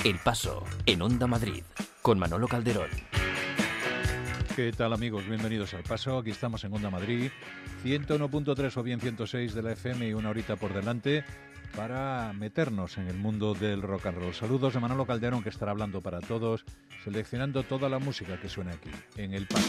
El Paso, en Onda Madrid, con Manolo Calderón. ¿Qué tal, amigos? Bienvenidos al Paso. Aquí estamos en Onda Madrid, 101.3 o bien 106 de la FM y una horita por delante para meternos en el mundo del rock and roll. Saludos de Manolo Calderón, que estará hablando para todos, seleccionando toda la música que suena aquí, en El Paso.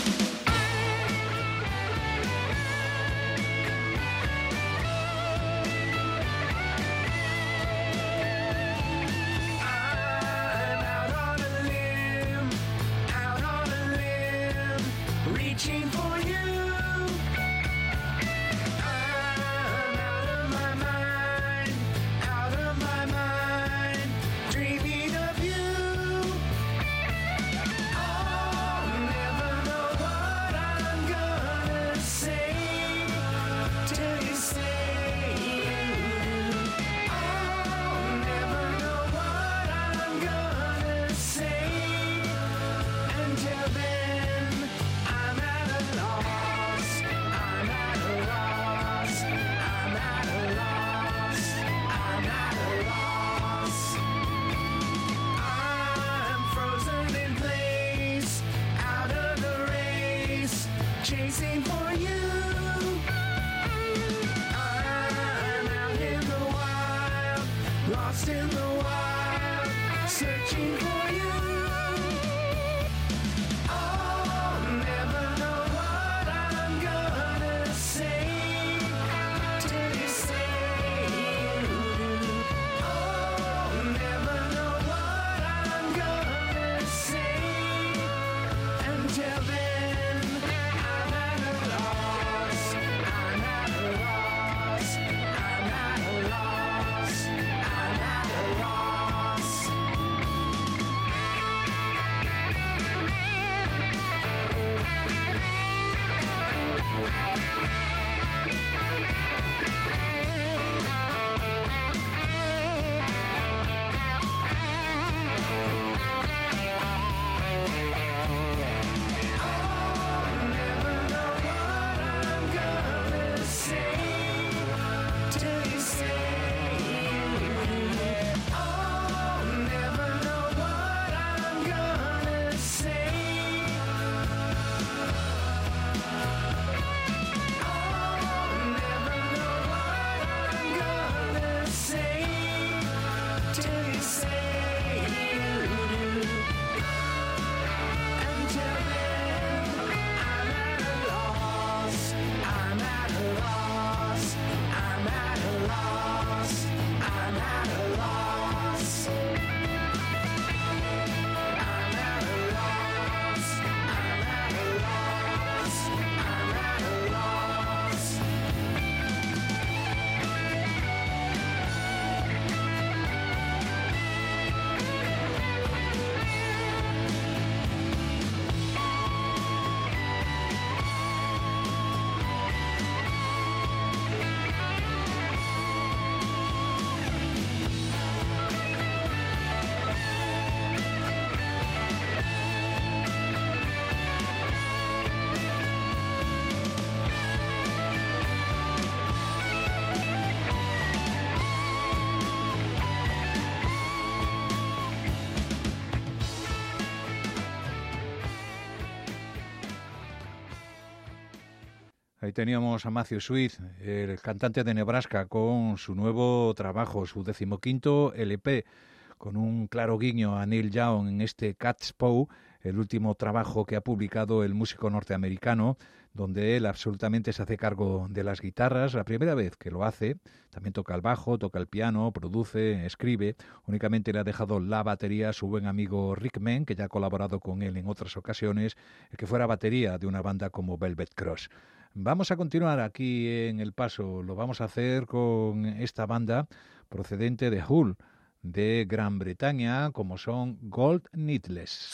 Ahí teníamos a Matthew Sweet, el cantante de Nebraska, con su nuevo trabajo, su 15º LP, con un claro guiño a Neil Young en este Cat's Paw, el último trabajo que ha publicado el músico norteamericano, donde él absolutamente se hace cargo de las guitarras, la primera vez que lo hace. También toca el bajo, toca el piano, produce, escribe. Únicamente le ha dejado la batería a su buen amigo Rick Mann, que ya ha colaborado con él en otras ocasiones, que fuera batería de una banda como Velvet Cross. Vamos a continuar aquí en El Paso. Lo vamos a hacer con esta banda procedente de Hull, de Gran Bretaña, como son Gold Needles.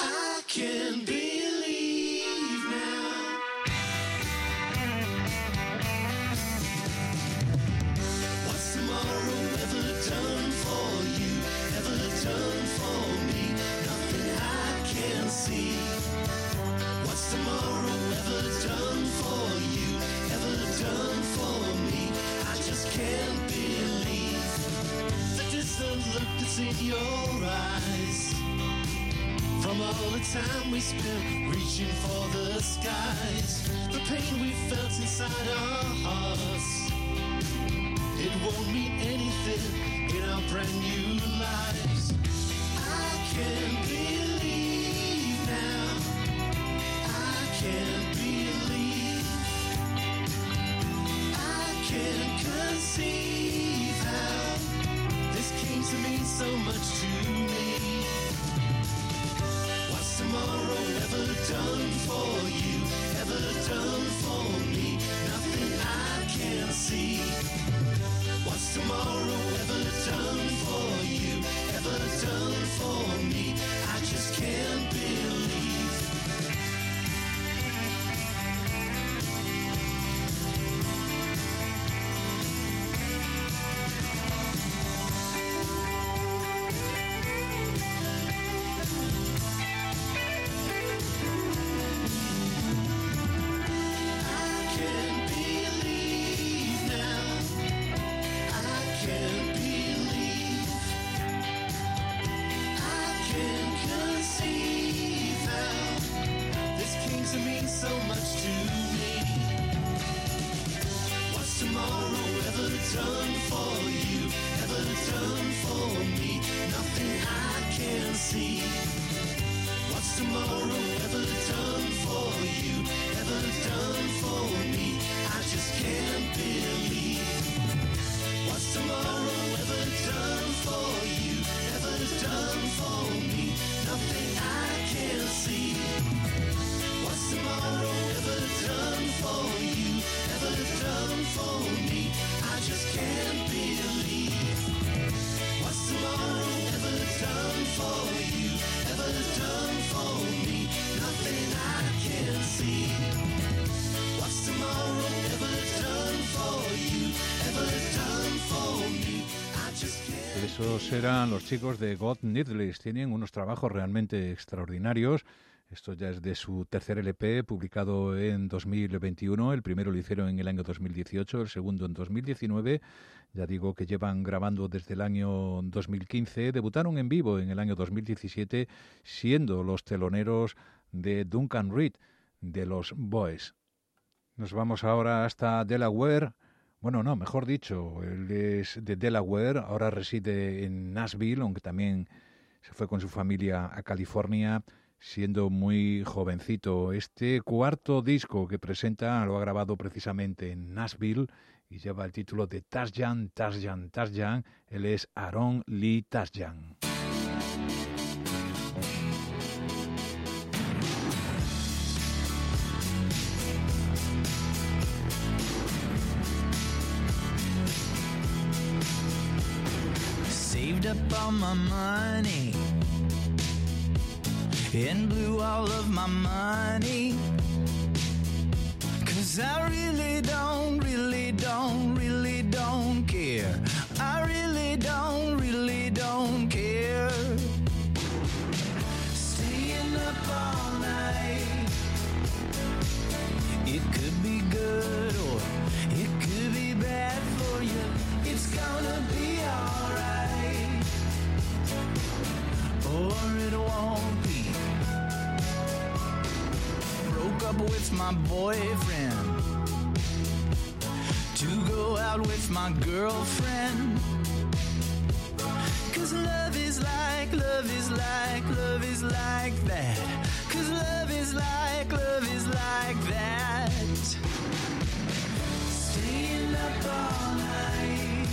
In your eyes, time we spent reaching for the skies, the pain we felt inside our hearts, it won't mean anything in our brand new lives. I can't believe now, I can't believe, I can't conceive how this came to mean so much to me. What's tomorrow ever done for you, ever done for me? Nothing I can see. What's tomorrow ever done for you, ever done for me? I just can't believe. Esos eran los chicos de God Needless. Tienen unos trabajos realmente extraordinarios. Esto ya es de su tercer LP, publicado en 2021. El primero lo hicieron en el año 2018, el segundo en 2019. Ya digo que llevan grabando desde el año 2015. Debutaron en vivo en el año 2017, siendo los teloneros de Duncan Reid, de los Boys. Nos vamos ahora hasta Delaware. Bueno, no, mejor dicho, él es de Delaware, ahora reside en Nashville, aunque también se fue con su familia a California, siendo muy jovencito. Este cuarto disco que presenta lo ha grabado precisamente en Nashville y lleva el título de Tasjan, Tasjan, Tasjan. Él es Aaron Lee Tasjan. Saved up all my money and blew all of my money, 'cause I really don't care. I really don't care. Staying up all night, it could be good or it could be bad for you. It's gonna be alright, or it won't be. Broke up with my boyfriend to go out with my girlfriend, 'cause love is like that, 'cause love is like that. Staying up all night,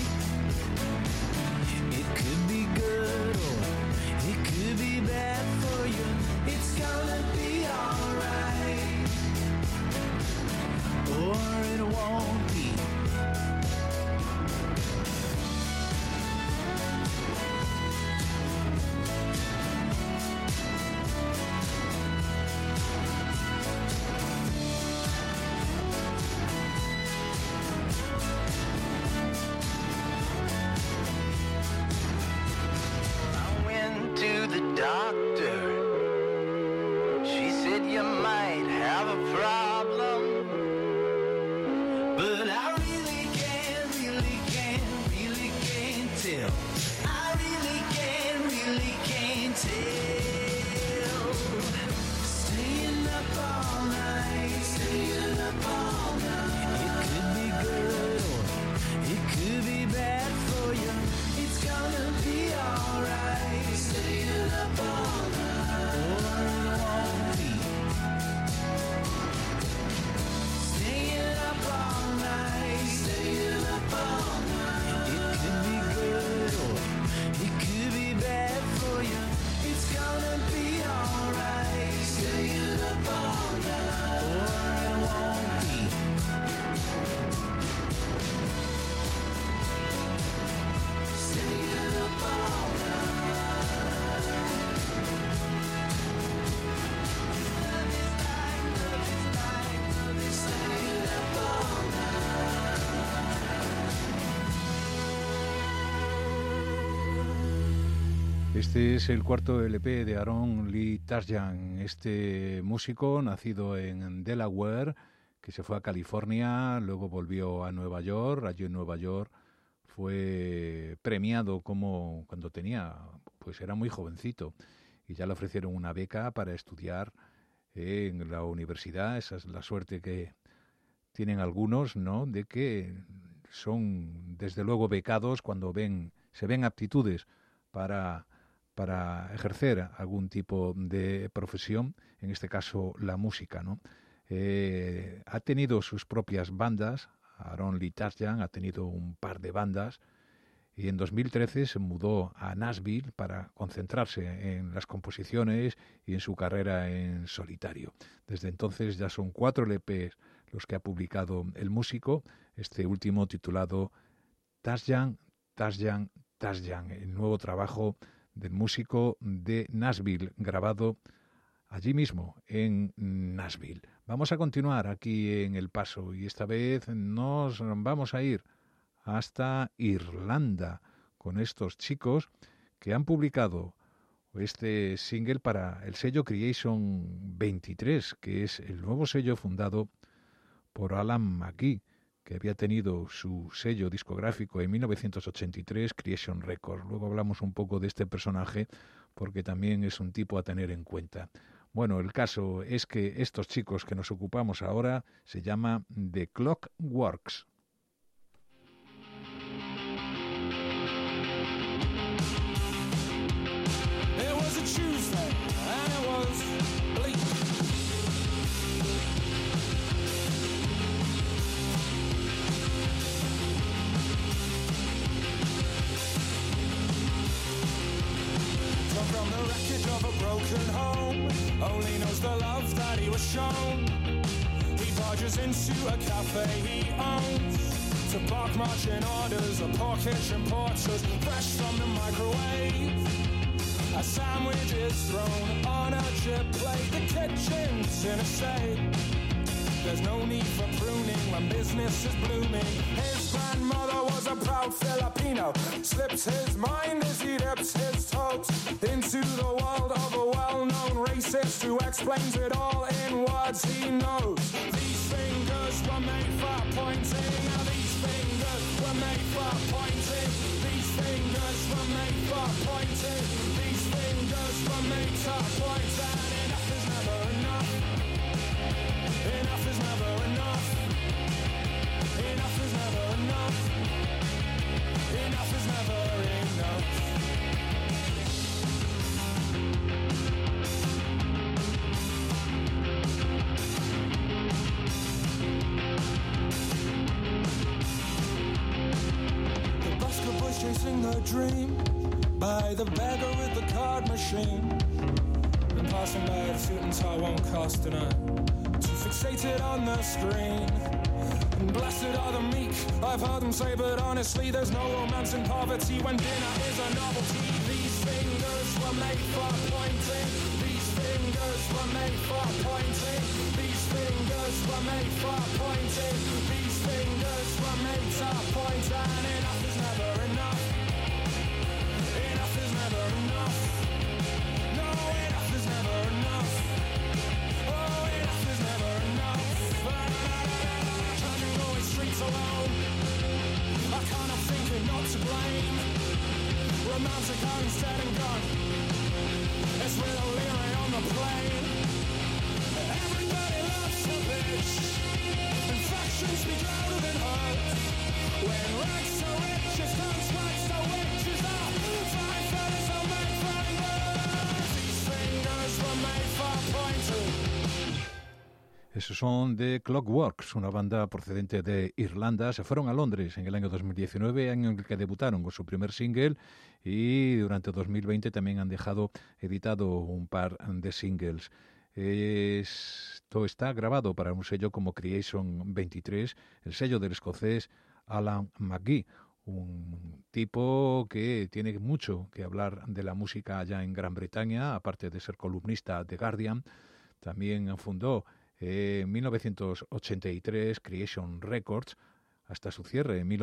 it could be good or it could be bad for you. It's gonna be alright, or it won't be. Este es el cuarto LP de Aaron Lee Tasjan, este músico nacido en Delaware, que se fue a California, luego volvió a Nueva York. Allí en Nueva York fue premiado como cuando tenía, pues era muy jovencito, y ya le ofrecieron una beca para estudiar en la universidad. Esa es la suerte que tienen algunos, ¿no?, de que son desde luego becados cuando se ven aptitudes para ejercer algún tipo de profesión, en este caso la música, ¿no? Ha tenido sus propias bandas. Aaron Lee Tasjan ha tenido un par de bandas, y en 2013 se mudó a Nashville para concentrarse en las composiciones y en su carrera en solitario. Desde entonces ya son 4 LPs los que ha publicado el músico, este último titulado Tasjan, Tasjan, Tasjan, el nuevo trabajo del músico de Nashville, grabado allí mismo, en Nashville. Vamos a continuar aquí en El Paso, y esta vez nos vamos a ir hasta Irlanda con estos chicos que han publicado este single para el sello Creation 23, que es el nuevo sello fundado por Alan McGee, que había tenido su sello discográfico en 1983, Creation Records. Luego hablamos un poco de este personaje porque también es un tipo a tener en cuenta. Bueno, el caso es que estos chicos que nos ocupamos ahora se llama The Clockworks. It was a Tuesday and it was bleak. Come from the wreckage of a broken home, only knows the love that he was shown. He barges into a cafe he owns to bark marching orders, a poor kitchen porters fresh from the microwave. A sandwich is thrown on a chip plate. The kitchen's in a state. There's no need for pruning when business is blooming. His grandmother was a proud Filipino. Slips his mind as he dips his toes into the world of a well-known racist who explains it all in words he knows. These fingers were made for pointing. Now these fingers were made for pointing. These fingers were made for pointing. These fingers were made to point, and enough is never enough. Enough is never enough. Enough is never enough. Enough is never enough. The busker boys chasing their dream by the beggar with the card machine. And passing by a suit and tie won't cost an eye. Too fixated on the screen. And blessed are the meek, I've heard them say, but honestly there's no romance in poverty when dinner is a novelty. These fingers were made for pointing. These fingers were made for pointing. These fingers were made for pointing. These fingers were made to point, and enough is never enough. Enough is never enough. No, enough is never enough. Oh, enough is never enough. Turning always streets alone. I can't help thinking not to blame. Romantic homes dead and gone. It's with O'Leary on the plane. Everybody loves a bitch. Infections speak louder than hurt. When rags so rich, it's not rags so rich. It's not fine fellas are made for birds. These fingers were made for pointing. Esos son The Clockworks, una banda procedente de Irlanda. Se fueron a Londres en el año 2019, año en el que debutaron con su primer single, y durante 2020 también han dejado editado un par de singles. Esto está grabado para un sello como Creation 23, el sello del escocés Alan McGee, un tipo que tiene mucho que hablar de la música allá en Gran Bretaña, aparte de ser columnista de Guardian. También fundó en 1983 Creation Records. hasta su cierre en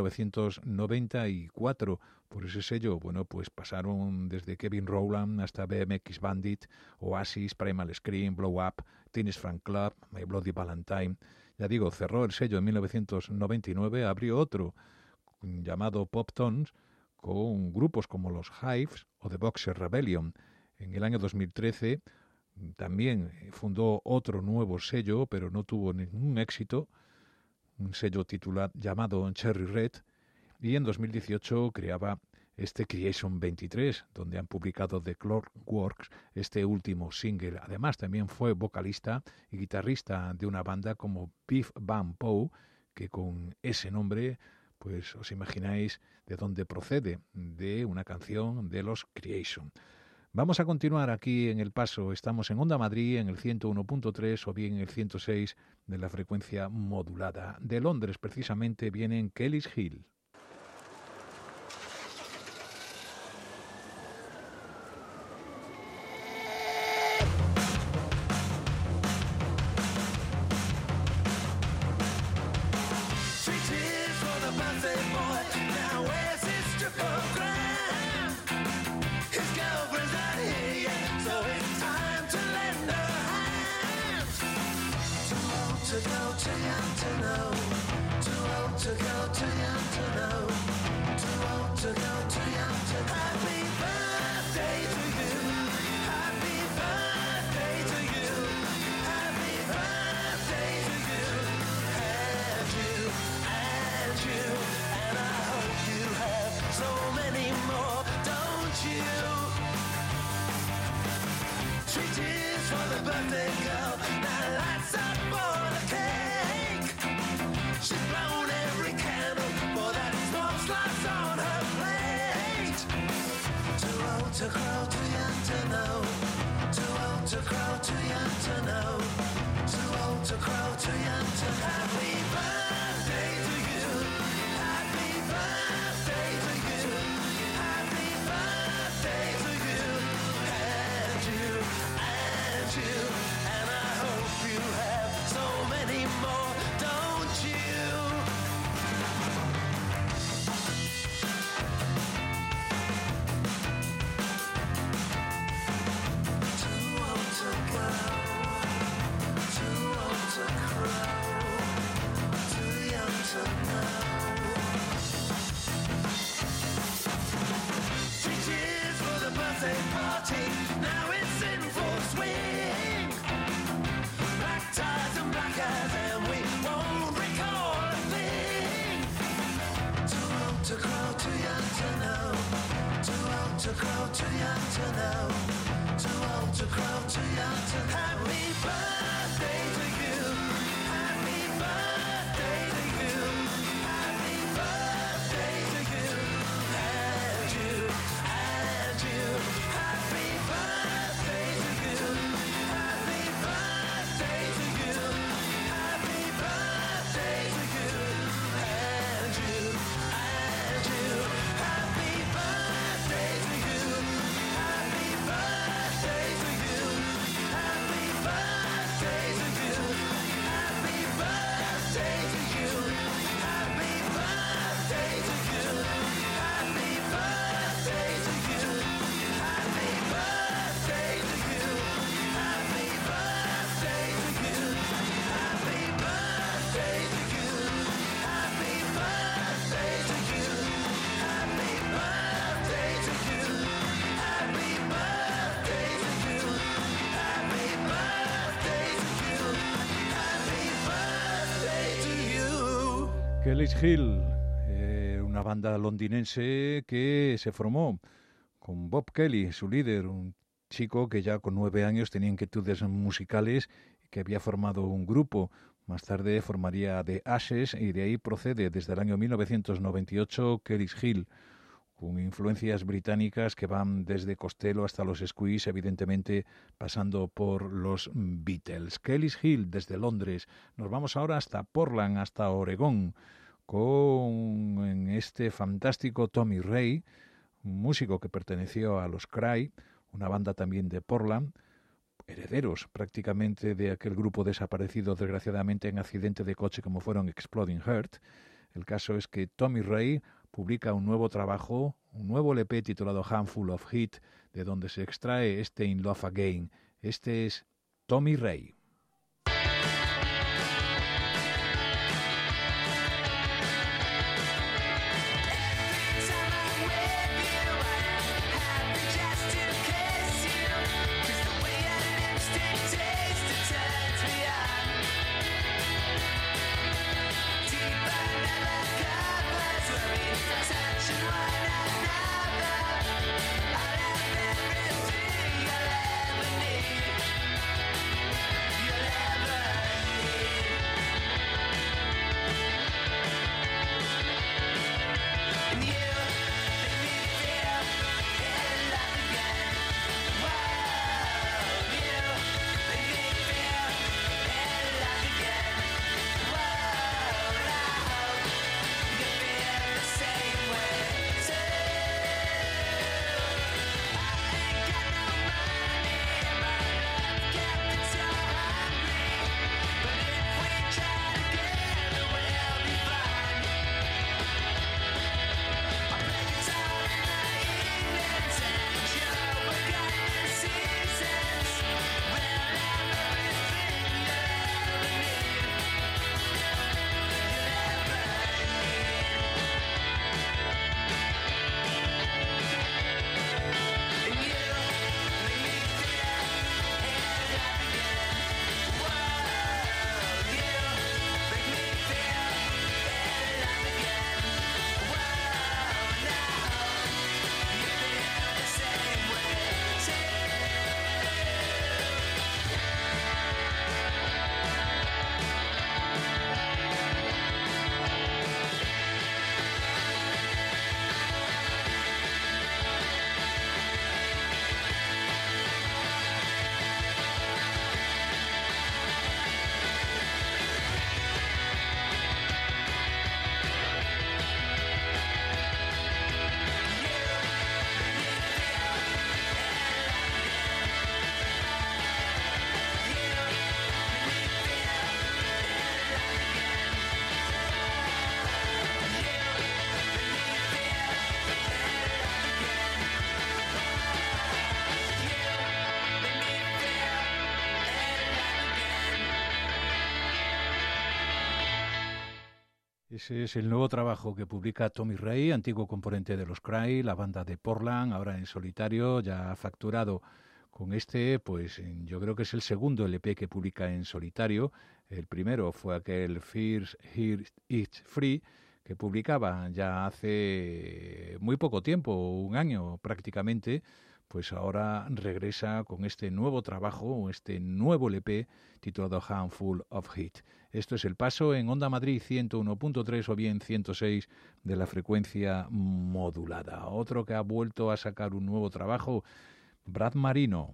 1994. Por ese sello, bueno, pues pasaron desde Kevin Rowland hasta BMX Bandit, Oasis, Primal Scream, Blow Up, Teenage Fan Club, My Bloody Valentine. Ya digo, cerró el sello en 1999, abrió otro llamado Pop Tones con grupos como los Hives o The Boxer Rebellion. En el año 2013 también fundó otro nuevo sello, pero no tuvo ningún éxito, un sello llamado Cherry Red, y en 2018 creaba este Creation 23, donde han publicado The Clockworks, este último single. Además, también fue vocalista y guitarrista de una banda como Biff Van Poe, que con ese nombre, pues os imagináis de dónde procede, de una canción de los Creation. Vamos a continuar aquí en El Paso. Estamos en Onda Madrid, en el 101.3 o bien en el 106 de la frecuencia modulada. De Londres, precisamente, vienen Kelly's Hill. Kelly's Hill, una banda londinense que se formó con Bob Kelly, su líder, un chico que ya con 9 años tenía inquietudes musicales y que había formado un grupo. Más tarde formaría The Ashes y de ahí procede desde el año 1998 Kelly's Hill, con influencias británicas que van desde Costello hasta los Squeeze, evidentemente pasando por los Beatles. Kelly's Hill desde Londres. Nos vamos ahora hasta Portland, hasta Oregón, con este fantástico Tommy Ray, un músico que perteneció a los Cry, una banda también de Portland, herederos prácticamente de aquel grupo desaparecido desgraciadamente en accidente de coche como fueron Exploding Heart. El caso es que Tommy Ray publica un nuevo trabajo, un nuevo LP titulado Handful of Heat, de donde se extrae este In Love Again. Este es Tommy Ray. Ese es el nuevo trabajo que publica Tommy Ray, antiguo componente de los Cry, la banda de Portland, ahora en solitario, ya ha facturado con este, pues yo creo que es el segundo LP que publica en solitario. El primero fue aquel First Here It's Free, que publicaba ya hace muy poco tiempo, un año prácticamente. Pues ahora regresa con este nuevo trabajo, este nuevo LP titulado Handful of Heat. Esto es El Paso en Onda Madrid 101.3 o bien 106 de la frecuencia modulada. Otro que ha vuelto a sacar un nuevo trabajo, Brad Marino.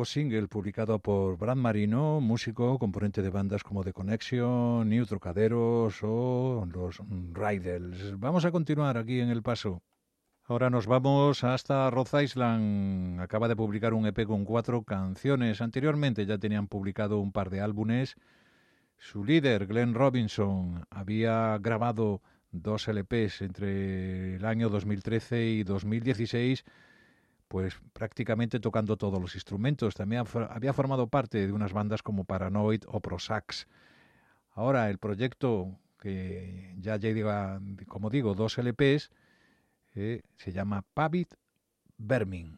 nuevo single publicado por Brad Marino, músico, componente de bandas como The Connection, New Trocaderos o los Riders. Vamos a continuar aquí en El Paso. Ahora nos vamos hasta Rhode Island. Acaba de publicar un EP con 4 canciones. Anteriormente ya tenían publicado un par de álbumes. Su líder, Glenn Robinson, había grabado 2 LPs entre el año 2013 y 2016, pues prácticamente tocando todos los instrumentos. También había formado parte de unas bandas como Paranoid o Prosax. Ahora el proyecto, que ya lleva, como digo, 2 LPs, se llama Pavitt Vermin.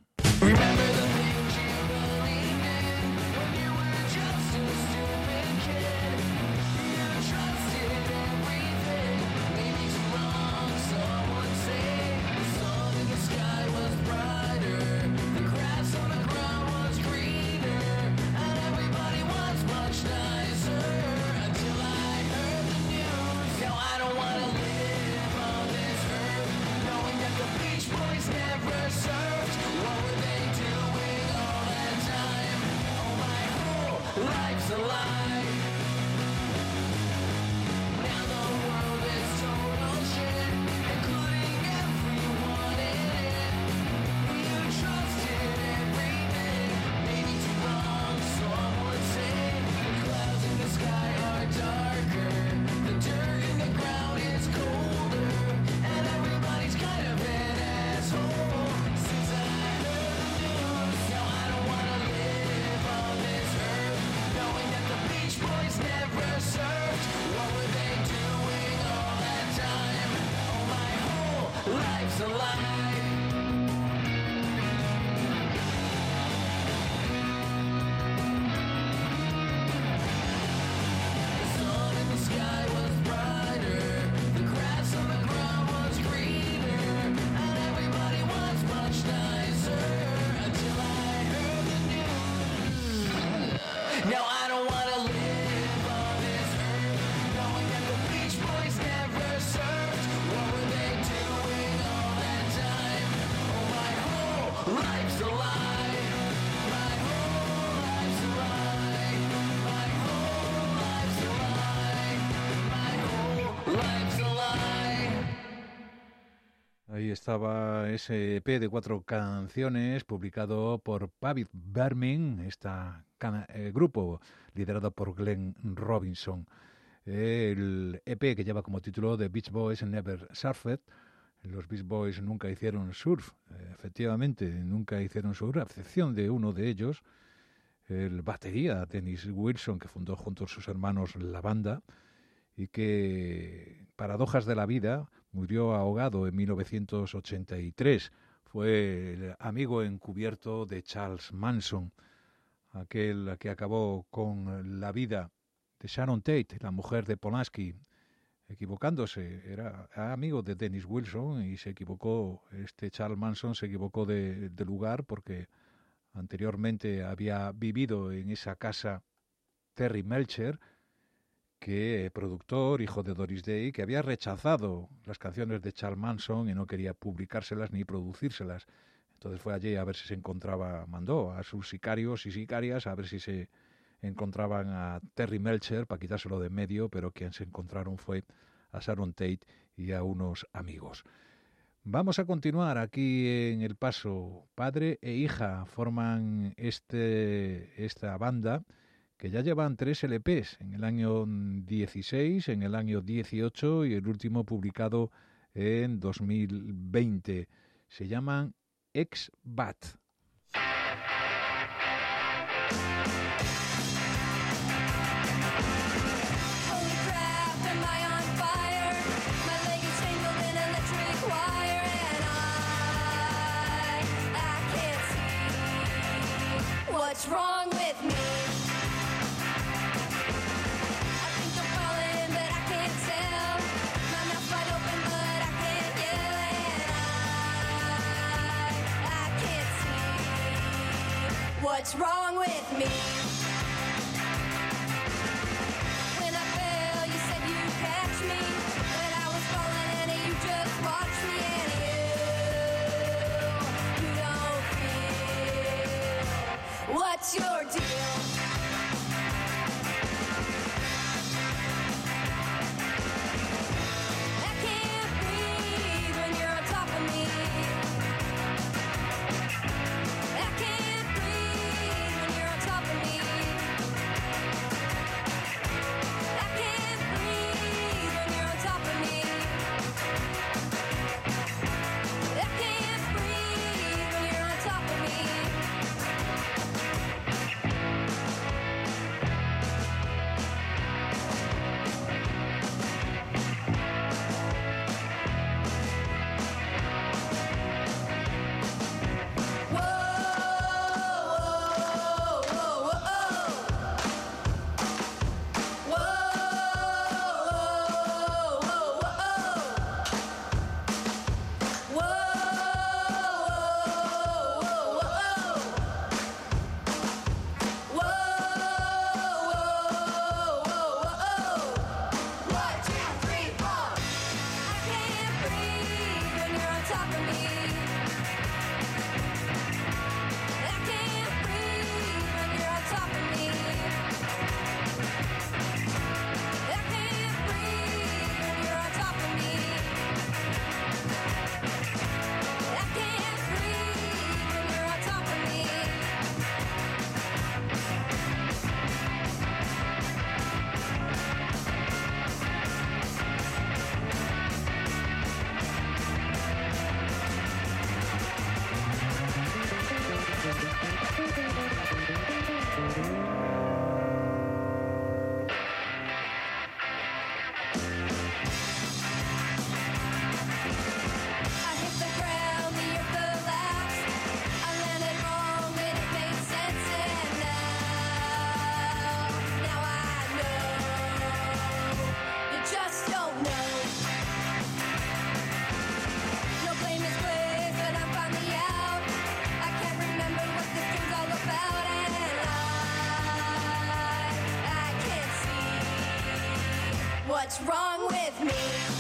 Ahí estaba ese EP de 4 canciones publicado por Pavitt Vermin, grupo liderado por Glenn Robinson. El EP que lleva como título The Beach Boys Never Surfed. Los Beach Boys nunca hicieron surf, efectivamente, nunca hicieron surf, a excepción de uno de ellos, el batería Dennis Wilson, que fundó junto a sus hermanos la banda y que, paradojas de la vida, murió ahogado en 1983. Fue el amigo encubierto de Charles Manson, aquel que acabó con la vida de Sharon Tate, la mujer de Polanski, equivocándose. Era amigo de Dennis Wilson y se equivocó. Charles Manson se equivocó de lugar porque anteriormente había vivido en esa casa Terry Melcher, que productor, hijo de Doris Day, que había rechazado las canciones de Charles Manson y no quería publicárselas ni producírselas. Entonces fue allí a ver si se encontraba, mandó a sus sicarios y sicarias a ver si se encontraban a Terry Melcher para quitárselo de en medio, pero quien se encontraron fue a Sharon Tate y a unos amigos. Vamos a continuar aquí en El Paso. Padre e hija forman esta banda, que ya llevan 3 LPs, en el año 16, en el año 18 y el último publicado en 2020. Se llaman Ex-Bat. What's wrong with me? I think I'm falling, but I can't tell. My mouth's wide open, but I can't yell, and I can't see. What's wrong with me? When I fell, you said you'd catch me, but I was falling and you just watched me, and you don't feel. What's your what's wrong with me.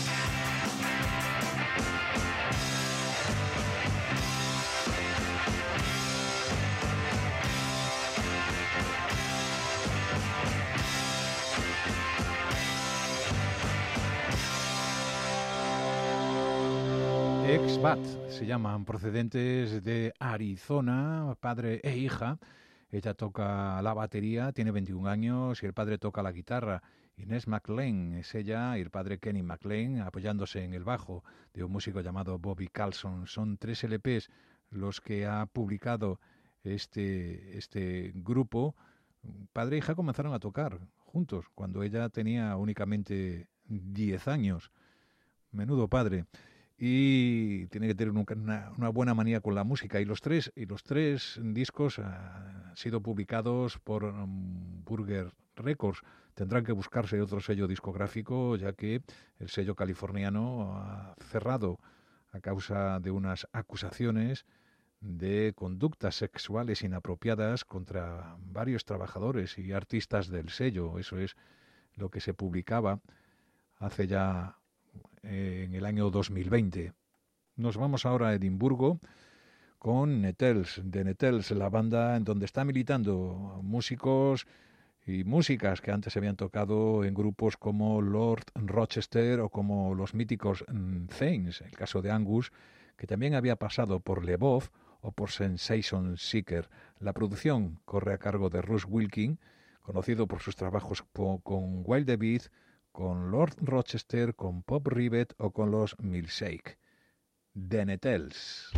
Ex-Bat se llaman, procedentes de Arizona, padre e hija. Ella toca la batería, tiene 21 años y el padre toca la guitarra. Inés McLean es ella y el padre Kenny McLean apoyándose en el bajo de un músico llamado Bobby Carlson. Son 3 LPs los que ha publicado este grupo. Padre e hija comenzaron a tocar juntos cuando ella tenía únicamente 10 años. Menudo padre. Y tiene que tener una buena manía con la música. Y los tres discos han sido publicados por Burger Records. Tendrán que buscarse otro sello discográfico, ya que el sello californiano ha cerrado a causa de unas acusaciones de conductas sexuales inapropiadas contra varios trabajadores y artistas del sello. Eso es lo que se publicaba hace ya en el año 2020. Nos vamos ahora a Edimburgo con Nettles, de Nettles, la banda en donde está militando músicos y músicas que antes se habían tocado en grupos como Lord Rochester o como los míticos Thames, el caso de Angus, que también había pasado por Leboeuf o por Sensation Seeker. La producción corre a cargo de Russ Wilkin, conocido por sus trabajos con Wild the Beat, con Lord Rochester, con Pop Rivet o con los Milkshake. The Nettles.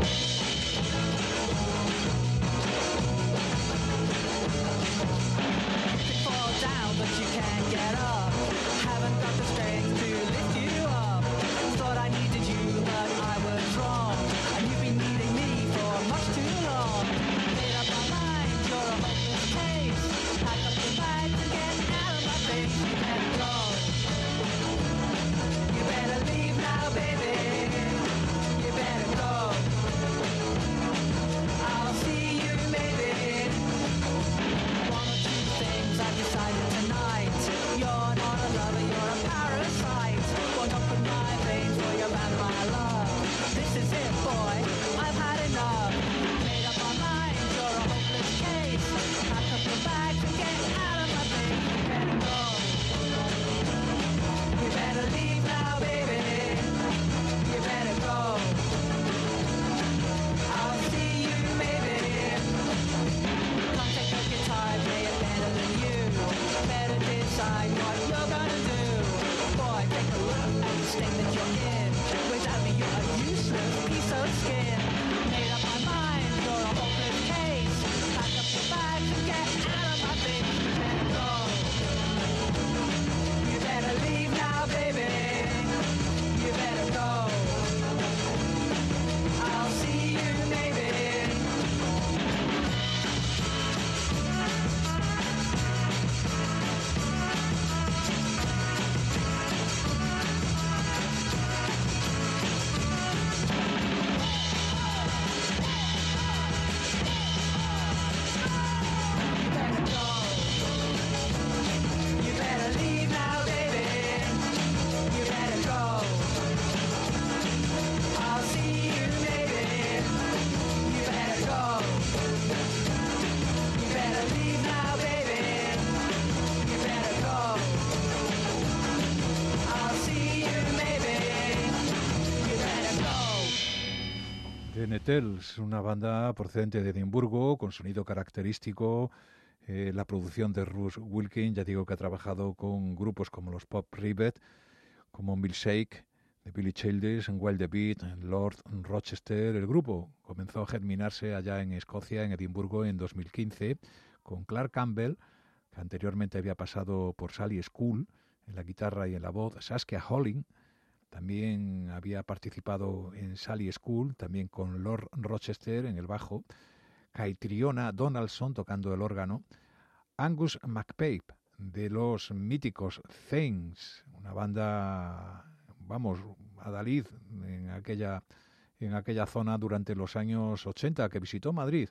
Nettles, una banda procedente de Edimburgo con sonido característico, la producción de Russ Wilkin, ya digo que ha trabajado con grupos como los Pop Rivet, como Milkshake, de Billy Childers, en Wild the Beat, en Lord Rochester. El grupo comenzó a germinarse allá en Escocia, en Edimburgo, en 2015, con Clark Campbell, que anteriormente había pasado por Sally School, en la guitarra y en la voz, Saskia Holling, también había participado en Sally School, también con Lord Rochester en el bajo, Caitriona Donaldson tocando el órgano, Angus MacPape de los míticos Thames, una banda, vamos, adalid en aquella zona durante los años 80, que visitó Madrid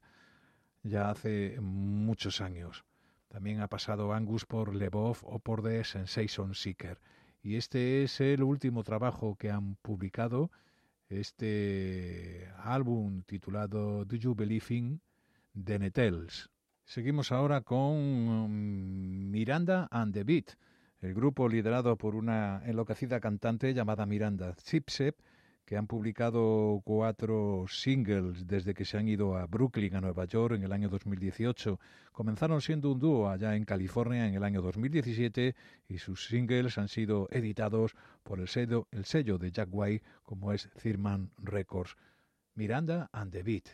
ya hace muchos años. También ha pasado Angus por Leboeuf o por The Sensation Seeker. y este es el último trabajo que han publicado, este álbum titulado Do You Believe In? The Nettles. Seguimos ahora con Miranda and the Beat, el grupo liderado por una enloquecida cantante llamada Miranda Zipsep, que han publicado 4 singles desde que se han ido a Brooklyn, a Nueva York, en el año 2018. Comenzaron siendo un dúo allá en California en el año 2017 y sus singles han sido editados por el sello de Jack White, como es Third Records. Miranda and the Beat.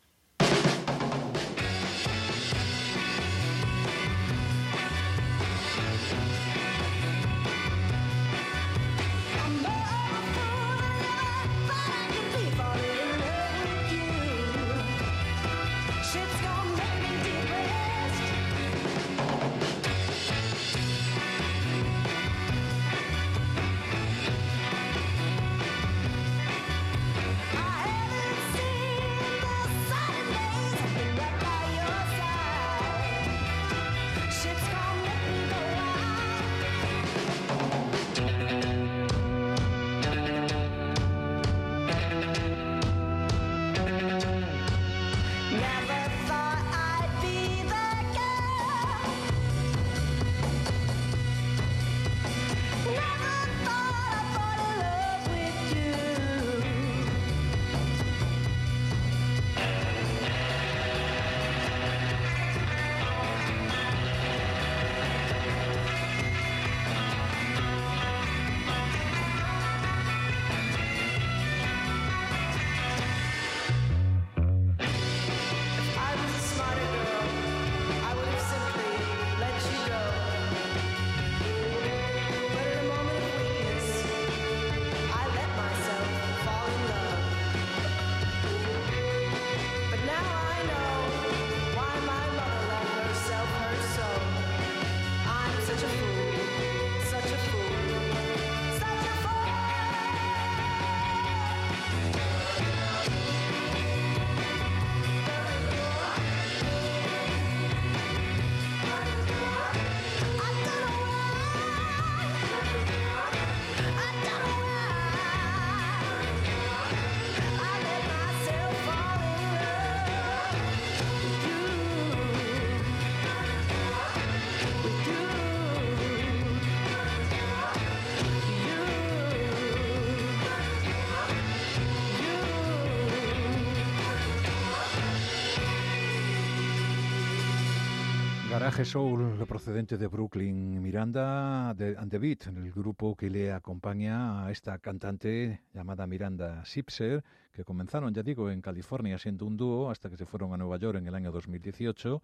Garaje Soul procedente de Brooklyn, Miranda and the Beat, el grupo que le acompaña a esta cantante llamada Miranda Zipser, que comenzaron, ya digo, en California siendo un dúo hasta que se fueron a Nueva York en el año 2018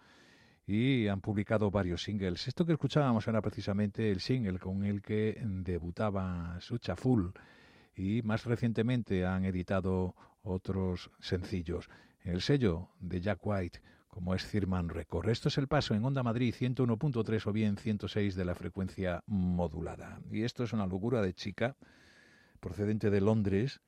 y han publicado varios singles. Esto que escuchábamos era precisamente el single con el que debutaba Sucha Full y más recientemente han editado otros sencillos. El sello de Jack White, como es Third Records. Esto es El Paso en Onda Madrid 101.3 o bien 106 de la frecuencia modulada. Y esto es una locura de chica procedente de Londres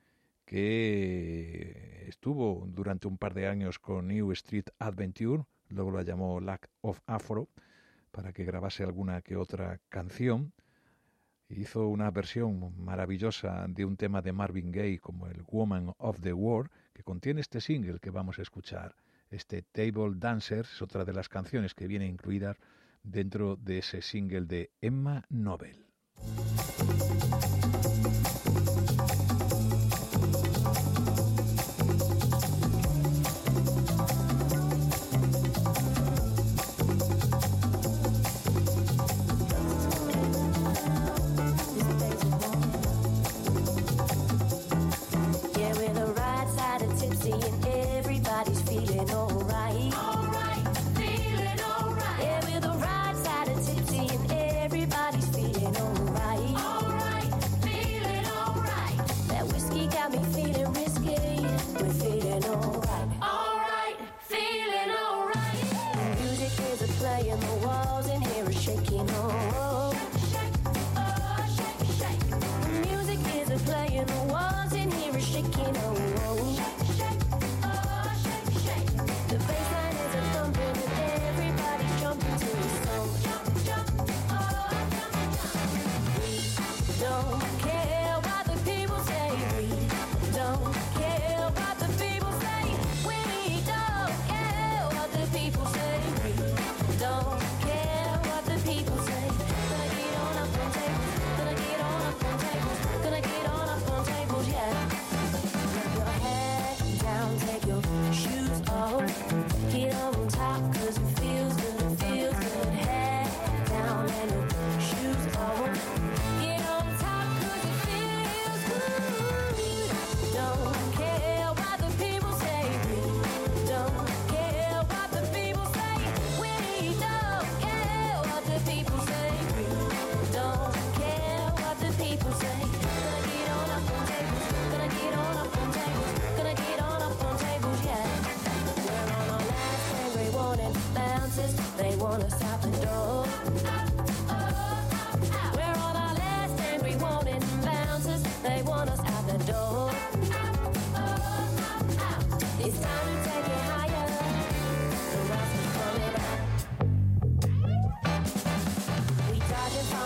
que estuvo durante un par de años con New Street Adventure, luego la llamó Lack of Afro, para que grabase alguna que otra canción. Hizo una versión maravillosa de un tema de Marvin Gaye como el Woman of the World, que contiene este single que vamos a escuchar. Este Table Dancer es otra de las canciones que viene incluida dentro de ese single de Emma Nobel.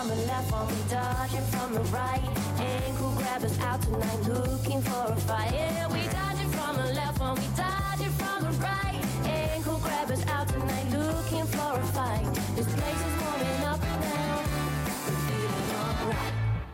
from the left, won't be dodging from the right. Ankle grabbers out tonight, looking for a fight. Yeah, we dodging from the left, won't be dodging from the right. Ankle grabbers out tonight, looking for a fight. This place is warming up now, we're feeling alright.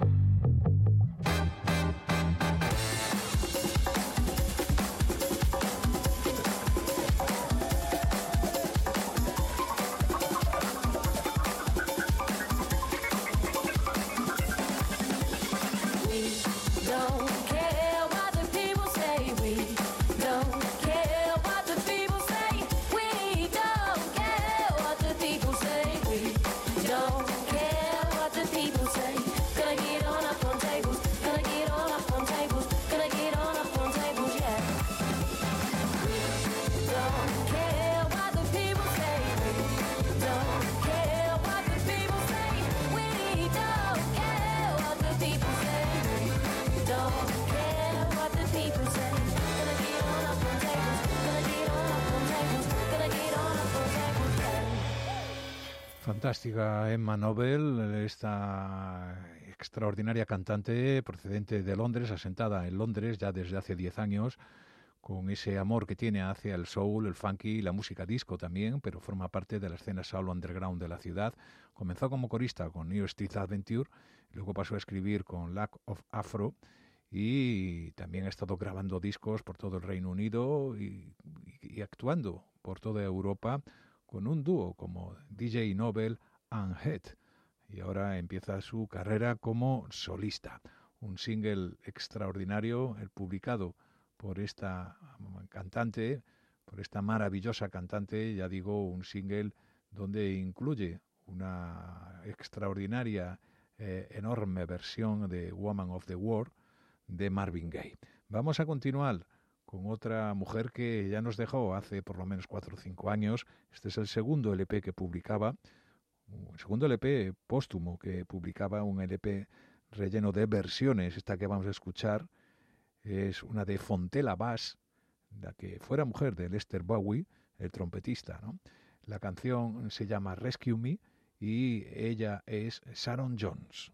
Fantástica Emma Noble, esta extraordinaria cantante procedente de Londres, asentada en Londres ya desde hace 10 años, con ese amor que tiene hacia el soul, el funky y la música disco también, pero forma parte de la escena soul underground de la ciudad. Comenzó como corista con New Street Adventure, luego pasó a escribir con Lack of Afro y también ha estado grabando discos por todo el Reino Unido y actuando por toda Europa con un dúo como DJ Noble and Head. Y ahora empieza su carrera como solista. Un single extraordinario, el publicado por esta cantante, por esta maravillosa cantante, ya digo, un single donde incluye una extraordinaria, enorme versión de Woman of the World de Marvin Gaye. Vamos a continuar con otra mujer que ya nos dejó hace por lo menos 4 o 5 años. Este es el segundo LP que publicaba, el segundo LP póstumo que publicaba, un LP relleno de versiones. Esta que vamos a escuchar es una de Fontella Bass, la que fuera mujer de Lester Bowie, el trompetista, ¿no? La canción se llama Rescue Me y ella es Sharon Jones.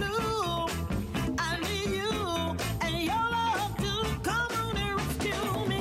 I need you and your love to come on and rescue me.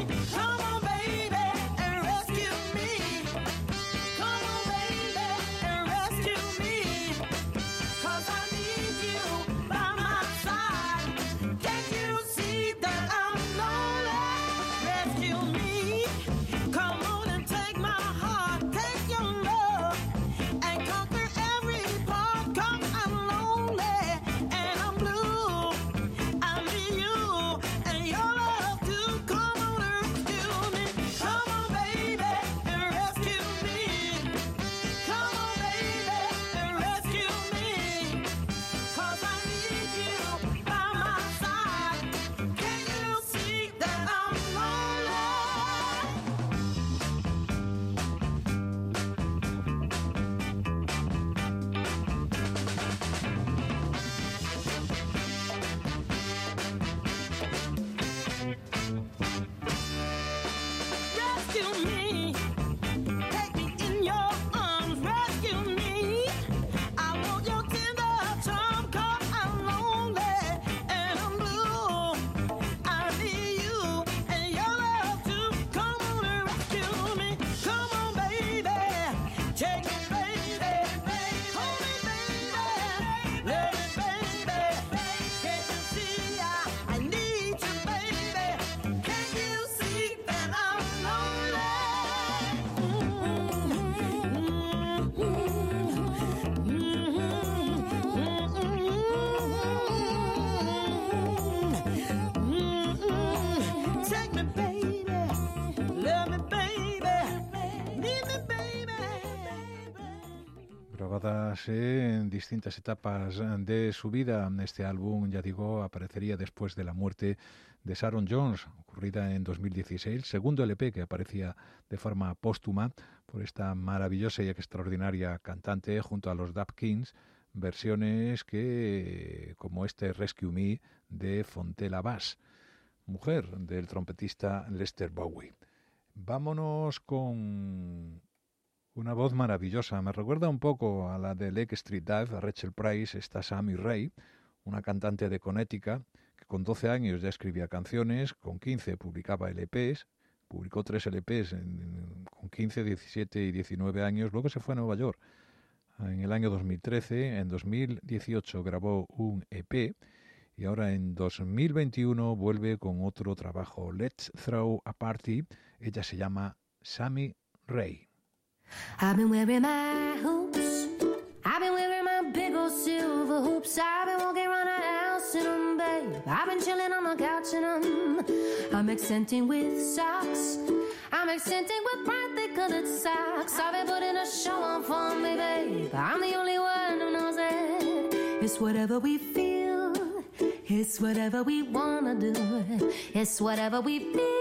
grabadas en distintas etapas de su vida. Este álbum, ya digo, aparecería después de la muerte de Sharon Jones, ocurrida en 2016, segundo LP que aparecía de forma póstuma por esta maravillosa y extraordinaria cantante junto a los Dap Kings, versiones que, como este Rescue Me de Fontella Bass, mujer del trompetista Lester Bowie. Vámonos con una voz maravillosa. Me recuerda un poco a la de Lake Street Dive, a Rachel Price, esta Sammy Ray, una cantante de Connecticut que con 12 años ya escribía canciones, con 15 publicaba LPs, publicó 3 LPs con 15, 17 y 19 años, luego se fue a Nueva York en el año 2013, en 2018 grabó un EP y ahora en 2021 vuelve con otro trabajo, Let's Throw a Party. Ella se llama Sammy Ray. I've been wearing my hoops, I've been wearing my big old silver hoops, I've been walking around the house in them, babe, I've been chilling on the couch in them, I'm accenting with socks, I'm accenting with brightly colored socks, I've been putting a show on for me, babe, I'm the only one who knows it, it's whatever we feel, it's whatever we wanna do, it's whatever we feel.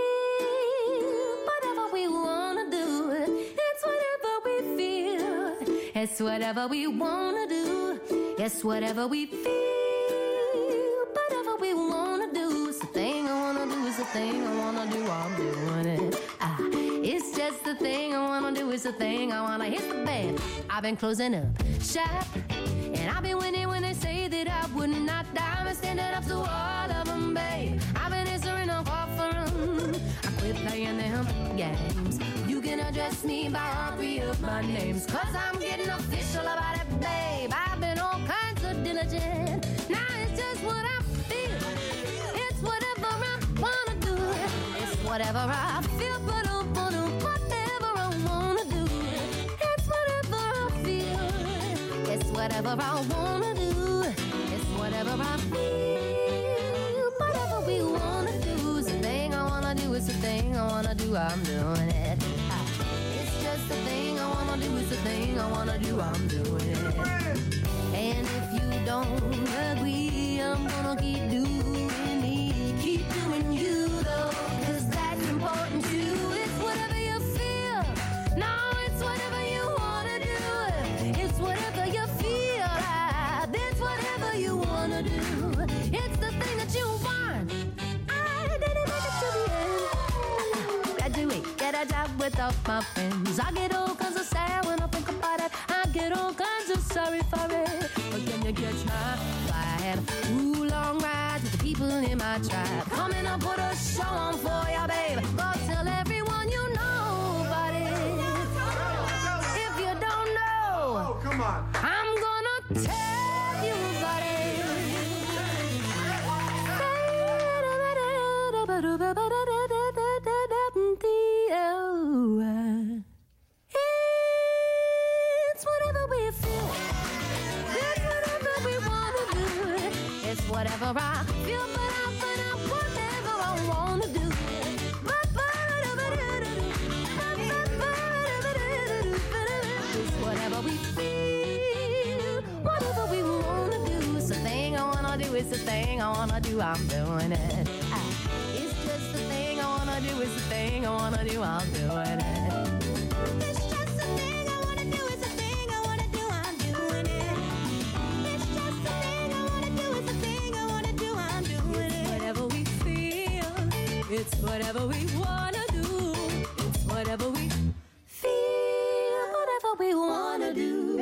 It's whatever we wanna do. It's whatever we feel. Whatever we wanna do. It's the thing I wanna do. It's the thing I wanna do. I'm doing it. It's just the thing I wanna do. It's the thing I wanna hit the bed. I've been closing up shop, and I've been winning when they say that I would not die. I've been standing up to all of them, babe. I've been answering up for them. I quit playing them games. You can address me by all 3 of my names, 'cause I'm getting official about it, babe. I've been all kinds of diligent. Now it's just what I feel. It's whatever I wanna do. It's whatever I feel, but whatever I wanna do. It's whatever I feel. It's whatever I wanna do. It's whatever I feel. Whatever we wanna do is the thing I wanna do. It's the thing I wanna do. I'm doing it. It's the thing I wanna do, it's the thing I wanna do, I'm doing it. And if you don't agree, I'm gonna keep doing me, keep doing you though, 'cause that's important too. It's whatever you feel, no, it's whatever you wanna do. It's whatever you feel, it's whatever you wanna do. It's the thing that you want. I didn't make it to the end. Graduate, get a job with all my friends. I get all kinds of sad when I think about it. I get all kinds of sorry for it. But can you catch my vibe? Ooh, long rides with the people in my tribe. Coming up, put a show on for ya, babe. Go tell everyone you know about it. If you don't know, come on, I'm gonna tell you about it. It's whatever we feel. It's whatever we wanna do. It's whatever I feel, but whatever I wanna do. It's whatever we feel, whatever we wanna do. It's the thing I wanna do. It's the thing I wanna do. I'm doing it. It's just the thing I wanna do. It's the thing I wanna do. I'm doing it. It's just the thing I wanna do. It's the thing I wanna do. I'm doing it. It's just the thing I wanna do. It's the thing I wanna do. I'm doing it. Whatever we feel, it's whatever we wanna do. It's whatever we feel, whatever we wanna do.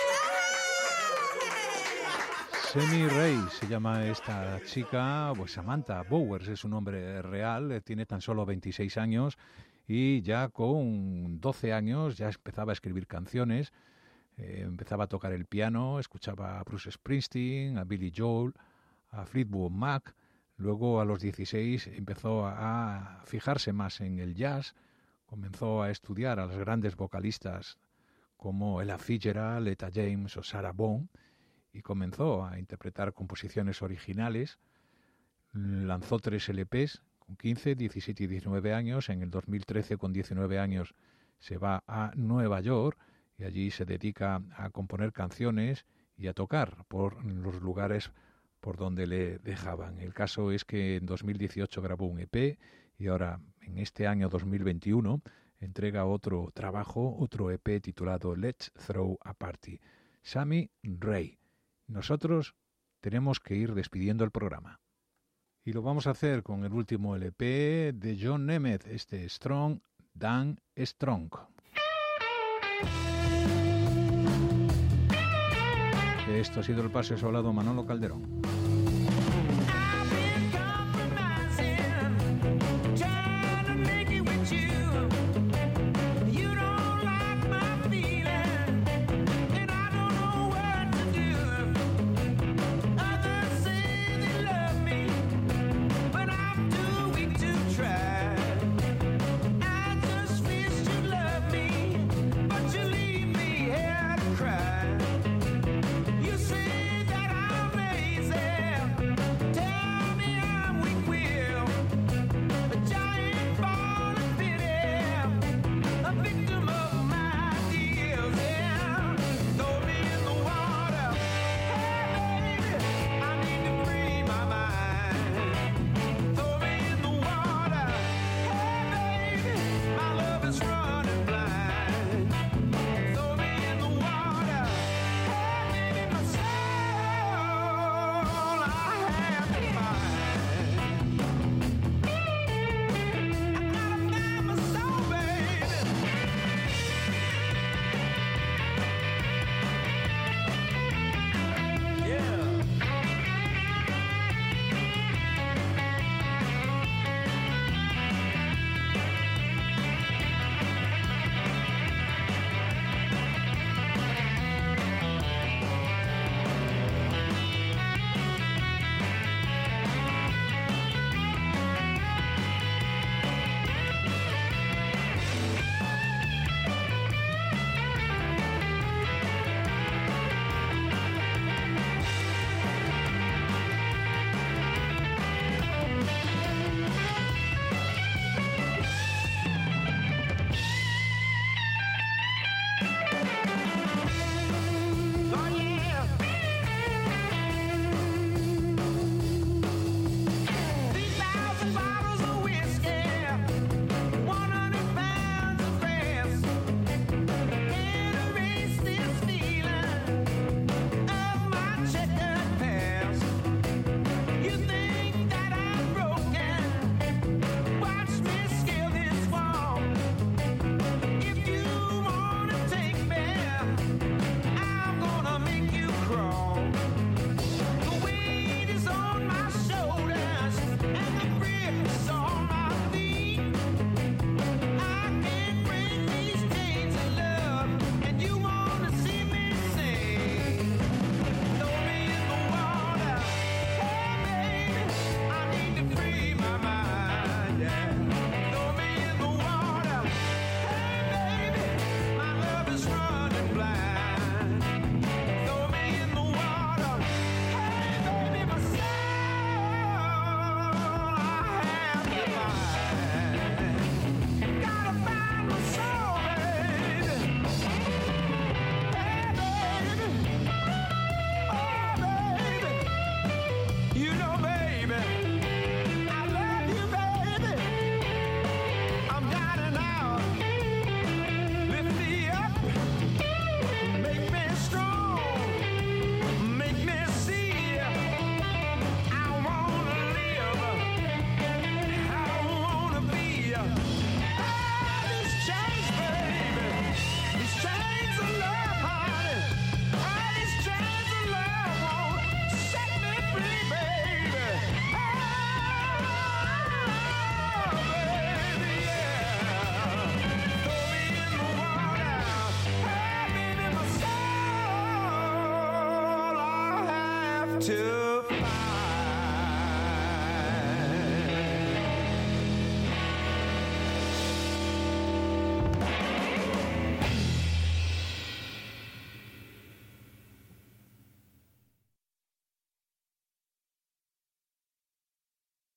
Sammy Ray se llama esta chica, pues Samantha Bowers es su nombre real, tiene tan solo 26 años y ya con 12 años ya empezaba a escribir canciones, empezaba a tocar el piano, escuchaba a Bruce Springsteen, a Billy Joel, a Fleetwood Mac. Luego a los 16 empezó a fijarse más en el jazz, comenzó a estudiar a las grandes vocalistas como Ella Fitzgerald, Etta James o Sarah Vaughan, y comenzó a interpretar composiciones originales. Lanzó 3 LPs con 15, 17 y 19 años. En el 2013, con 19 años, se va a Nueva York y allí se dedica a componer canciones y a tocar por los lugares por donde le dejaban. El caso es que en 2018 grabó un EP y ahora en este año 2021 entrega otro trabajo, otro EP titulado Let's Throw a Party. Sammy Rae. Nosotros tenemos que ir despidiendo el programa. Y lo vamos a hacer con el último LP de John Nemeth, Strong, Dan Strong. Esto ha sido el Paseo Soblado Manolo Calderón.